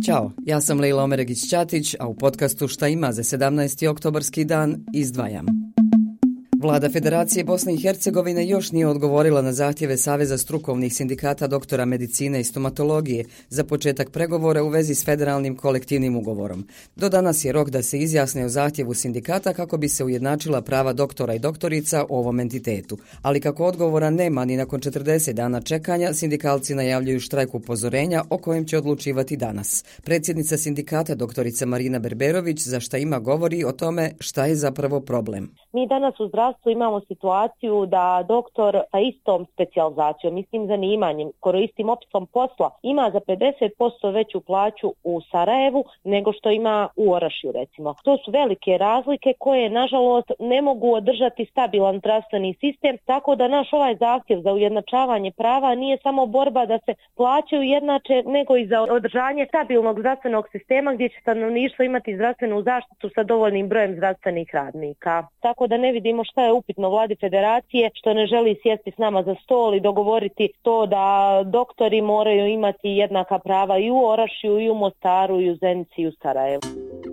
Ćao, ja sam Lejla Omeregić-Ćatić, a u podcastu Šta ima za 17. oktobarski dan izdvajam. Vlada Federacije Bosne i Hercegovine još nije odgovorila na zahtjeve Saveza strukovnih sindikata doktora medicine i stomatologije za početak pregovora u vezi s federalnim kolektivnim ugovorom. Do danas je rok da se izjasne o zahtjevu sindikata kako bi se ujednačila prava doktora i doktorica u ovom entitetu. Ali kako odgovora nema ni nakon 40 dana čekanja, sindikalci najavljuju štrajk upozorenja o kojem će odlučivati danas. Predsjednica sindikata doktorica Marina Berberović za Šta ima govori o tome šta je zapravo problem. Mi danas u zdravstvu imamo situaciju da doktor sa istom specijalizacijom, istim zanimanjem, istim opisom posla ima za 50% veću plaću u Sarajevu nego što ima u Orašju, recimo. To su velike razlike koje, nažalost, ne mogu održati stabilan zdravstveni sistem, tako da naš ovaj zahtjev za ujednačavanje prava nije samo borba da se plaćaju jednače, nego i za održanje stabilnog zdravstvenog sistema gdje će stanovništvo imati zdravstvenu zaštitu sa dovoljnim brojem zdravstvenih radnika. Tako da ne vidimo šta je upitno vladi federacije što ne želi sjesti s nama za stol i dogovoriti to da doktori moraju imati jednaka prava i u Orašju, i u Mostaru, i u Zenici, i u Sarajevu.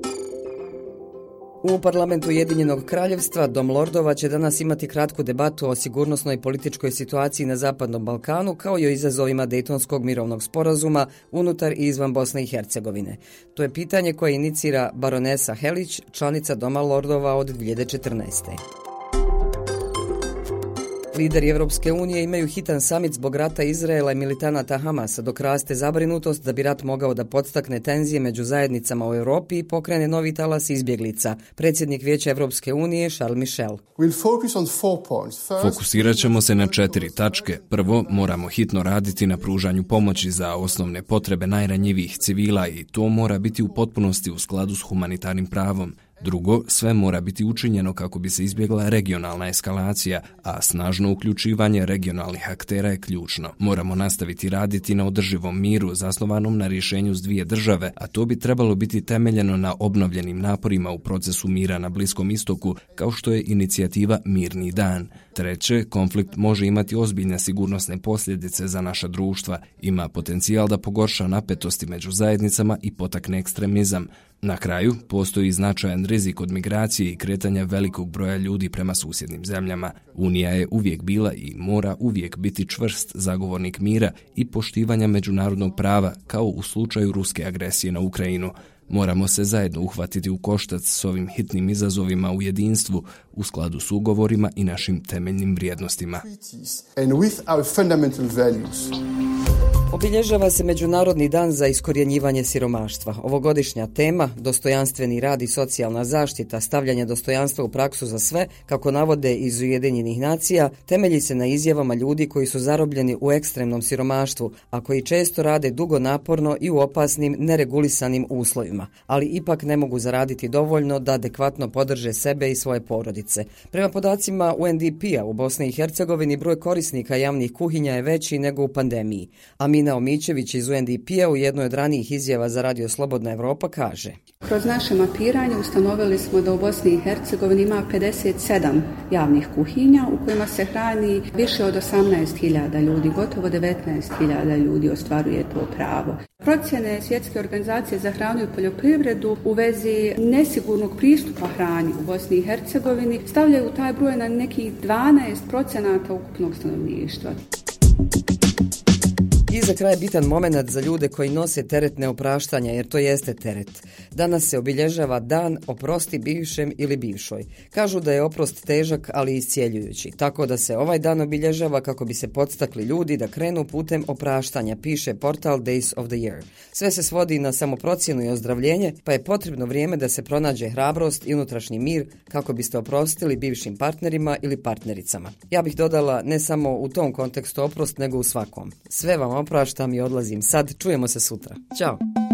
U parlamentu Ujedinjenog kraljevstva Dom lordova će danas imati kratku debatu o sigurnosnoj i političkoj situaciji na Zapadnom Balkanu kao i o izazovima Dejtonskog mirovnog sporazuma unutar i izvan Bosne i Hercegovine. To je pitanje koje inicira baronesa Helić, članica Doma lordova od 2014. Lideri Evropske unije imaju hitan samit zbog rata Izraela i militanata Hamasa, dok raste zabrinutost da bi rat mogao da podstakne tenzije među zajednicama u Europi i pokrene novi talas izbjeglica. Predsjednik Vijeća Evropske unije Charles Michel. Fokusirat ćemo se na 4 tačke. Prvo, moramo hitno raditi na pružanju pomoći za osnovne potrebe najranjivijih civila i to mora biti u potpunosti u skladu s humanitarnim pravom. Drugo, sve mora biti učinjeno kako bi se izbjegla regionalna eskalacija, a snažno uključivanje regionalnih aktera je ključno. Moramo nastaviti raditi na održivom miru zasnovanom na rješenju s 2 države, a to bi trebalo biti temeljeno na obnovljenim naporima u procesu mira na Bliskom istoku, kao što je inicijativa Mirni dan. Treće, konflikt može imati ozbiljne sigurnosne posljedice za naša društva, ima potencijal da pogorša napetosti među zajednicama i potakne ekstremizam. Na kraju, postoji značajan rizik od migracije i kretanja velikog broja ljudi prema susjednim zemljama. Unija je uvijek bila i mora uvijek biti čvrst zagovornik mira i poštivanja međunarodnog prava, kao u slučaju ruske agresije na Ukrajinu. Moramo se zajedno uhvatiti u koštac s ovim hitnim izazovima u jedinstvu, u skladu s ugovorima i našim temeljnim vrijednostima. Obilježava se Međunarodni dan za iskorjenjivanje siromaštva. Ovogodišnja tema, dostojanstveni rad i socijalna zaštita, stavljanje dostojanstva u praksu za sve, kako navode iz Ujedinjenih nacija, temelji se na izjavama ljudi koji su zarobljeni u ekstremnom siromaštvu, a koji često rade dugo naporno i u opasnim, neregulisanim uslovima, ali ipak ne mogu zaraditi dovoljno da adekvatno podrže sebe i svoje porodice. Prema podacima UNDP-a u Bosni i Hercegovini broj korisnika javnih kuhinja je veći nego u pandemiji. Mina Omićević iz UNDP-a u jednoj od ranijih izjava za Radio Slobodna Evropa kaže: Kroz naše mapiranje ustanovili smo da u Bosni i Hercegovini ima 57 javnih kuhinja u kojima se hrani više od 18.000 ljudi, gotovo 19.000 ljudi ostvaruje to pravo. Procjene Svjetske organizacije za hranu i poljoprivredu u vezi nesigurnog pristupa hrani u Bosni i Hercegovini stavljaju taj broj na nekih 12% ukupnog stanovništva. I za kraj bitan moment za ljude koji nose teret neopraštanja, jer to jeste teret. Danas se obilježava dan oprosti bivšem ili bivšoj. Kažu da je oprost težak, ali iscijeljujući. Tako da se ovaj dan obilježava kako bi se podstakli ljudi da krenu putem opraštanja, piše portal Days of the Year. Sve se svodi na samoprocjenu i ozdravljenje, pa je potrebno vrijeme da se pronađe hrabrost i unutrašnji mir kako biste oprostili bivšim partnerima ili partnericama. Ja bih dodala ne samo u tom kontekstu oprost, nego u svakom. Sve vam opraštam i odlazim sad. Čujemo se sutra. Ćao!